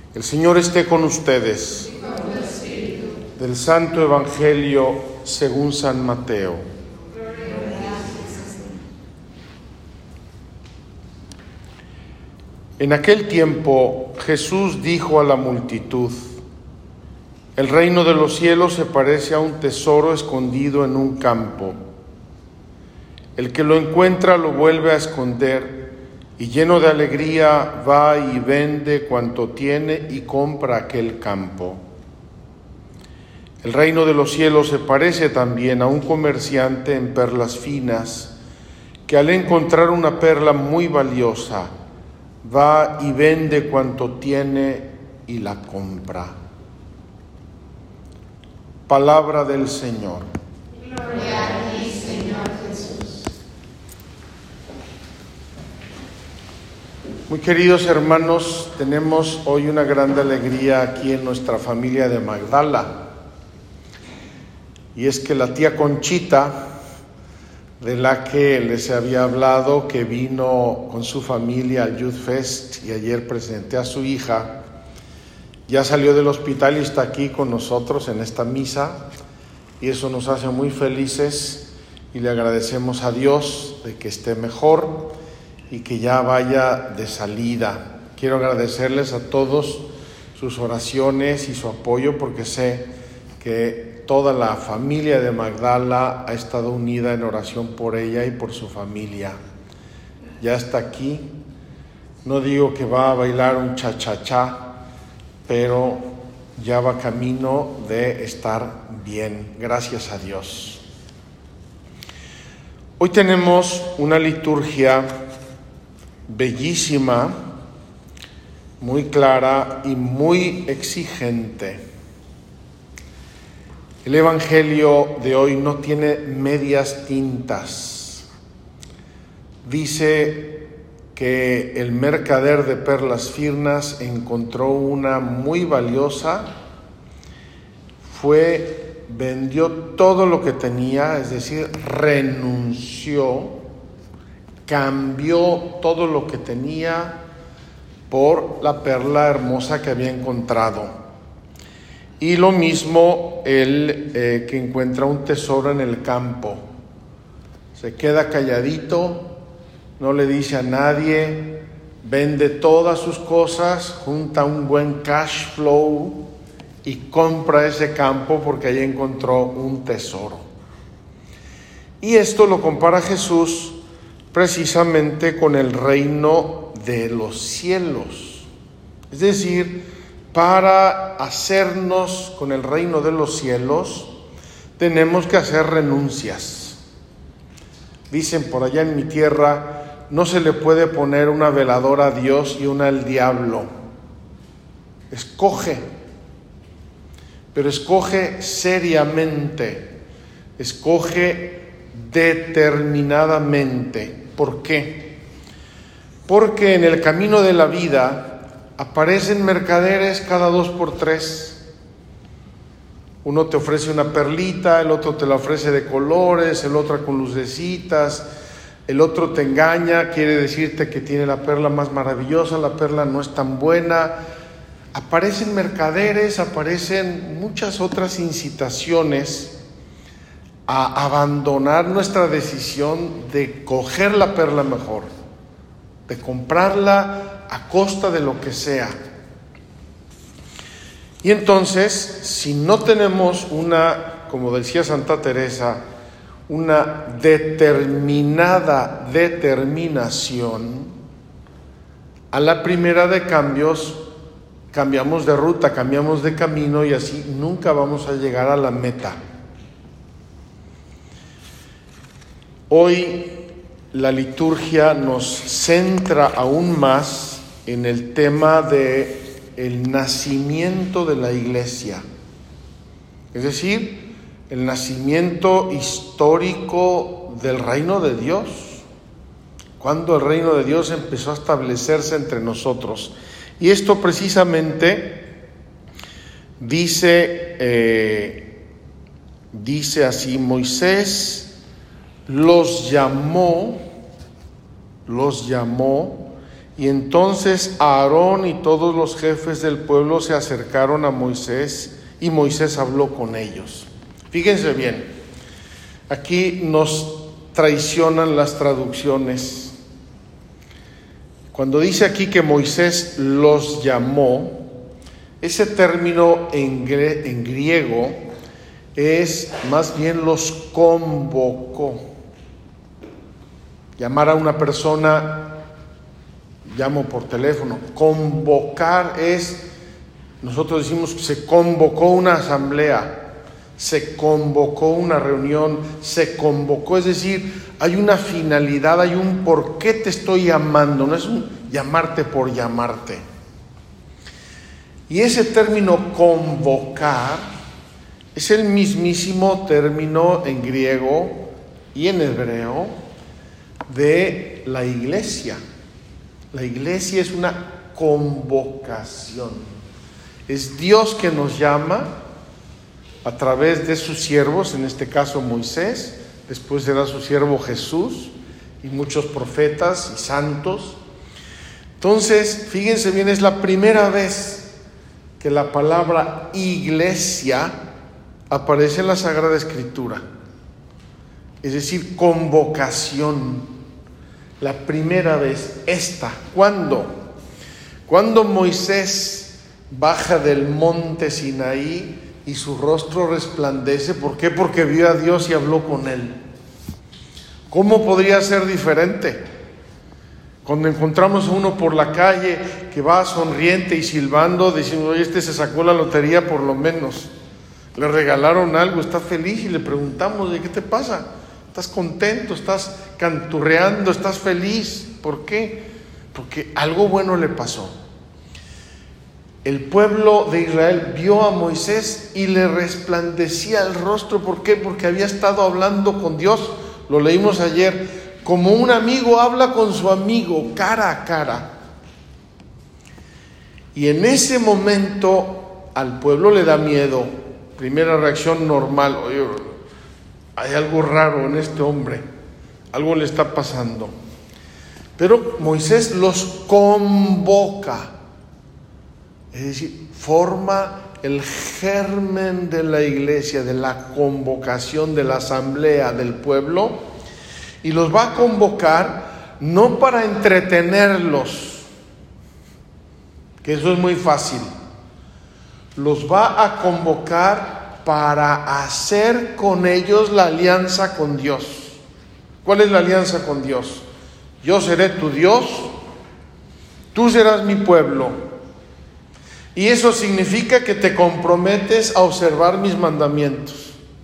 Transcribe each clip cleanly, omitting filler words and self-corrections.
El Señor esté con ustedes. Del Santo Evangelio según San Mateo. En aquel tiempo Jesús dijo a la multitud: el reino de los cielos se parece a un tesoro escondido en un campo. El que lo encuentra lo vuelve a esconder y lleno de alegría va y vende cuanto tiene y compra aquel campo. El reino de los cielos se parece también a un comerciante en perlas finas que al encontrar una perla muy valiosa va y vende cuanto tiene y la compra. Palabra del Señor. Gloria a ti, Señor Jesús. Muy queridos hermanos, tenemos hoy una gran alegría aquí en nuestra familia de Magdala. Y es que la tía Conchita, de la que les había hablado, que vino con su familia al Youth Fest y ayer presenté a su hija, ya salió del hospital y está aquí con nosotros en esta misa, y eso nos hace muy felices y le agradecemos a Dios de que esté mejor y que ya vaya de salida. Quiero agradecerles a todos sus oraciones y su apoyo, porque sé que toda la familia de Magdala ha estado unida en oración por ella y por su familia. Ya está aquí. No digo que va a bailar un cha-cha-cha, pero ya va camino de estar bien, gracias a Dios. Hoy tenemos una liturgia bellísima, muy clara y muy exigente. El Evangelio de hoy no tiene medias tintas. Dice que el mercader de perlas finas encontró una muy valiosa, vendió todo lo que tenía, es decir, renunció, cambió todo lo que tenía por la perla hermosa que había encontrado. Y lo mismo el que encuentra un tesoro en el campo. Se queda calladito, no le dice a nadie, vende todas sus cosas, junta un buen cash flow y compra ese campo porque ahí encontró un tesoro. Y esto lo compara Jesús precisamente con el reino de los cielos. Es decir, para hacernos con el reino de los cielos, tenemos que hacer renuncias. Dicen por allá en mi tierra, no se le puede poner una veladora a Dios y una al diablo. Escoge, pero escoge seriamente, escoge determinadamente. ¿Por qué? Porque en el camino de la vida aparecen mercaderes cada 2 por 3. Uno te ofrece una perlita, el otro te la ofrece de colores, el otro con lucecitas, el otro te engaña, quiere decirte que tiene la perla más maravillosa, la perla no es tan buena. Aparecen mercaderes, aparecen muchas otras incitaciones a abandonar nuestra decisión de coger la perla mejor, de comprarla a costa de lo que sea. Y entonces, si no tenemos como decía Santa Teresa, una determinada determinación, a la primera de cambios, cambiamos de ruta, cambiamos de camino y así nunca vamos a llegar a la meta. Hoy la liturgia nos centra aún más en el tema de el nacimiento de la Iglesia, es decir, el nacimiento histórico del reino de Dios, cuando el reino de Dios empezó a establecerse entre nosotros. Y esto precisamente dice así: Moisés los llamó Y entonces Aarón y todos los jefes del pueblo se acercaron a Moisés y Moisés habló con ellos. Fíjense bien, aquí nos traicionan las traducciones. Cuando dice aquí que Moisés los llamó, ese término en griego es más bien los convocó. Llamar a una persona, llamo por teléfono. Convocar es, nosotros decimos que se convocó una asamblea, se convocó una reunión, se convocó, es decir, hay una finalidad, hay un por qué te estoy llamando, no es un llamarte por llamarte. Y ese término convocar es el mismísimo término en griego y en hebreo de la iglesia. La iglesia es una convocación. Es Dios que nos llama a través de sus siervos, en este caso Moisés, después será su siervo Jesús y muchos profetas y santos. Entonces, fíjense bien, es la primera vez que la palabra iglesia aparece en la Sagrada Escritura. Es decir, convocación. La primera vez, esta. ¿Cuándo? Cuando Moisés baja del monte Sinaí y su rostro resplandece. ¿Por qué? Porque vio a Dios y habló con él. ¿Cómo podría ser diferente? Cuando encontramos a uno por la calle que va sonriente y silbando, decimos, oye, este se sacó la lotería por lo menos. Le regalaron algo, está feliz, y le preguntamos, ¿de qué te pasa? ¿Estás contento? ¿Estás canturreando? ¿Estás feliz? ¿Por qué? Porque algo bueno le pasó. El pueblo de Israel vio a Moisés y le resplandecía el rostro. ¿Por qué? Porque había estado hablando con Dios. Lo leímos ayer. Como un amigo habla con su amigo, cara a cara. Y en ese momento al pueblo le da miedo. Primera reacción normal. Oye, hay algo raro en este hombre. Algo le está pasando. Pero Moisés los convoca. Es decir, forma el germen de la iglesia, de la convocación, de la asamblea del pueblo. Y los va a convocar no para entretenerlos, que eso es muy fácil. Los va a convocar para hacer con ellos la alianza con Dios. ¿Cuál es la alianza con Dios? Yo seré tu Dios, tú serás mi pueblo. Y eso significa que te comprometes a observar mis mandamientos.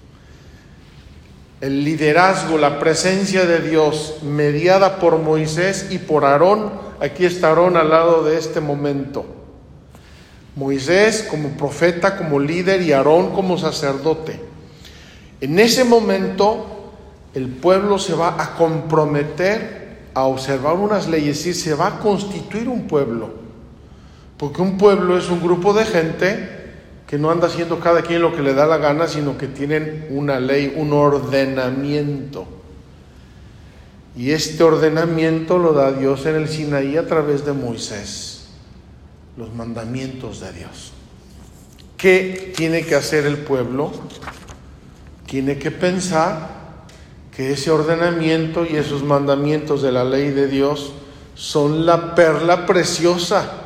El liderazgo, la presencia de Dios mediada por Moisés y por Aarón. Aquí está Aarón al lado de este momento. Moisés como profeta, como líder, y Aarón como sacerdote. En ese momento el pueblo se va a comprometer a observar unas leyes, es decir, se va a constituir un pueblo. Porque un pueblo es un grupo de gente que no anda haciendo cada quien lo que le da la gana, sino que tienen una ley, un ordenamiento. Y este ordenamiento lo da Dios en el Sinaí a través de Moisés. Los mandamientos de Dios. ¿Qué tiene que hacer el pueblo? Tiene que pensar que ese ordenamiento y esos mandamientos de la ley de Dios son la perla preciosa.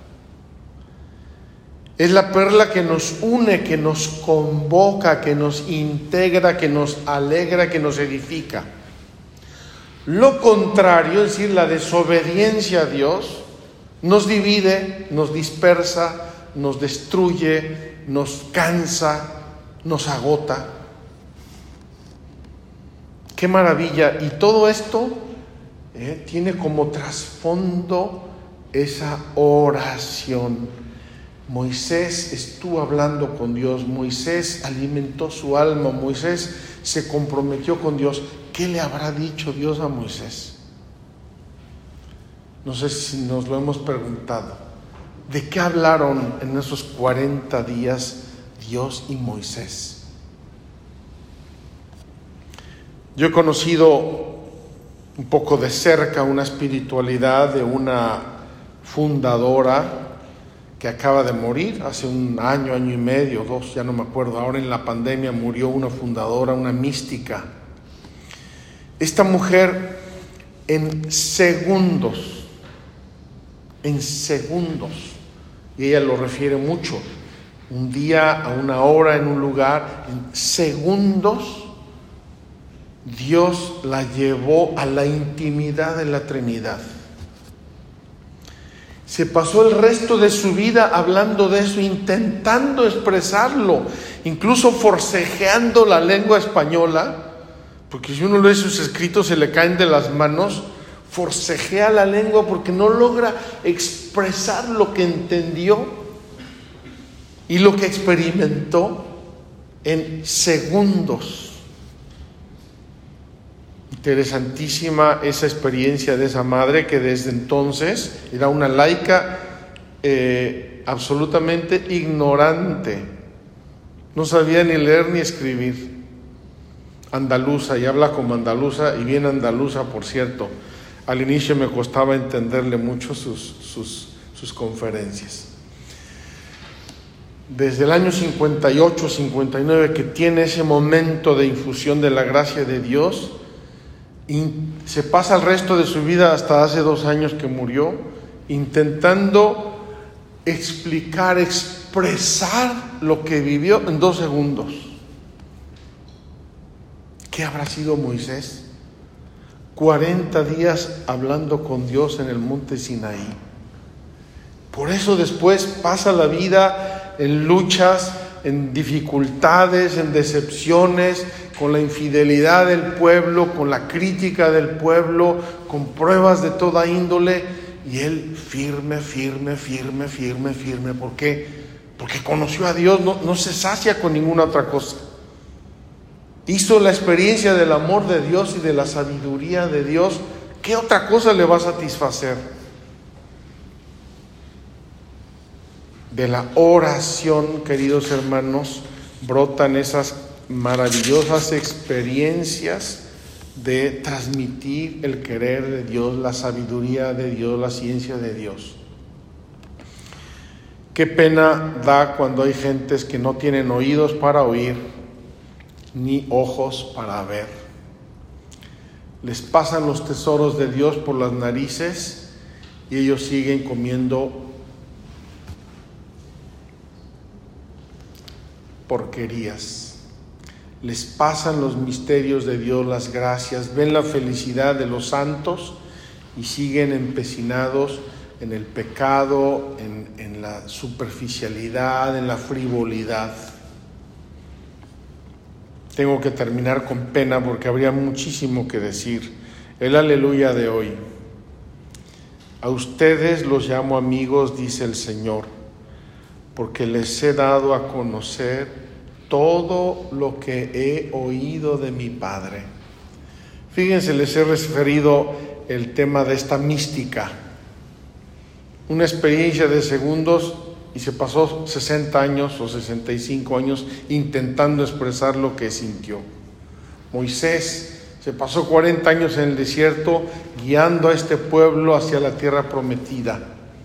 Es la perla que nos une, que nos convoca, que nos integra, que nos alegra, que nos edifica. Lo contrario, es decir, la desobediencia a Dios, nos divide, nos dispersa, nos destruye, nos cansa, nos agota. ¡Qué maravilla! Y todo esto tiene como trasfondo esa oración. Moisés estuvo hablando con Dios, Moisés alimentó su alma, Moisés se comprometió con Dios. ¿Qué le habrá dicho Dios a Moisés? No sé si nos lo hemos preguntado. ¿De qué hablaron en esos 40 días Dios y Moisés? Yo he conocido un poco de cerca una espiritualidad de una fundadora que acaba de morir hace un año, año y medio, 2, ya no me acuerdo. Ahora en la pandemia murió una fundadora, una mística. Esta mujer en segundos, y ella lo refiere mucho, un día, a una hora, en un lugar, en segundos, Dios la llevó a la intimidad de la Trinidad. Se pasó el resto de su vida hablando de eso, intentando expresarlo, incluso forcejeando la lengua española, porque si uno lee sus escritos se le caen de las manos, forcejea la lengua porque no logra expresar lo que entendió y lo que experimentó en segundos. Interesantísima esa experiencia de esa madre, que desde entonces era una laica absolutamente ignorante, no sabía ni leer ni escribir, andaluza, y habla como andaluza, y bien andaluza, por cierto. Al inicio me costaba entenderle mucho sus conferencias. Desde el año 58, 59, que tiene ese momento de infusión de la gracia de Dios, y se pasa el resto de su vida, hasta hace 2 años que murió, intentando expresar lo que vivió en 2 segundos. ¿Qué habrá sido Moisés? 40 días hablando con Dios en el monte Sinaí. Por eso después pasa la vida en luchas, en dificultades, en decepciones, con la infidelidad del pueblo, con la crítica del pueblo, con pruebas de toda índole, y él firme. ¿Por qué? Porque conoció a Dios, no se sacia con ninguna otra cosa. Hizo la experiencia del amor de Dios y de la sabiduría de Dios. ¿Qué otra cosa le va a satisfacer? De la oración, queridos hermanos, brotan esas maravillosas experiencias de transmitir el querer de Dios, la sabiduría de Dios, la ciencia de Dios. Qué pena da cuando hay gentes que no tienen oídos para oír, ni ojos para ver. Les pasan los tesoros de Dios por las narices y ellos siguen comiendo porquerías. Les pasan los misterios de Dios, las gracias, ven la felicidad de los santos y siguen empecinados en el pecado, en la superficialidad, en la frivolidad. Tengo que terminar con pena porque habría muchísimo que decir. El aleluya de hoy. A ustedes los llamo amigos, dice el Señor, porque les he dado a conocer todo lo que he oído de mi Padre. Fíjense, les he referido el tema de esta mística. Una experiencia de segundos, y se pasó 60 años o 65 años intentando expresar lo que sintió. Moisés se pasó 40 años en el desierto guiando a este pueblo hacia la tierra prometida.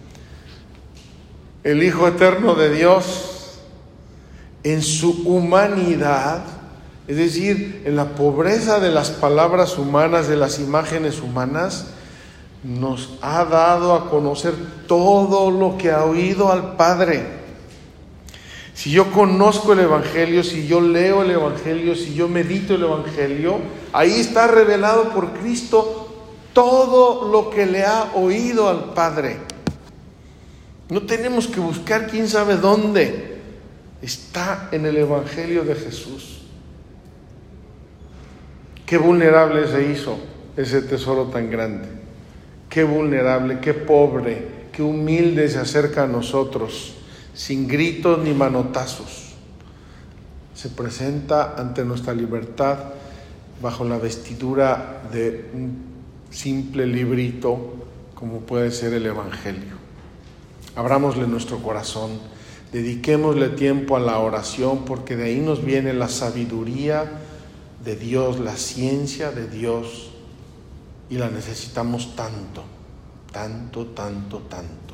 El Hijo Eterno de Dios, en su humanidad, es decir, en la pobreza de las palabras humanas, de las imágenes humanas, nos ha dado a conocer todo lo que ha oído al Padre. Si yo conozco el Evangelio, si yo leo el Evangelio, si yo medito el Evangelio, ahí está revelado por Cristo todo lo que le ha oído al Padre. No tenemos que buscar quién sabe dónde. Está en el Evangelio de Jesús. Qué vulnerable se hizo ese tesoro tan grande. Qué vulnerable, qué pobre, qué humilde se acerca a nosotros, sin gritos ni manotazos. Se presenta ante nuestra libertad bajo la vestidura de un simple librito como puede ser el Evangelio. Abrámosle nuestro corazón, dediquémosle tiempo a la oración, porque de ahí nos viene la sabiduría de Dios, la ciencia de Dios, y la necesitamos tanto.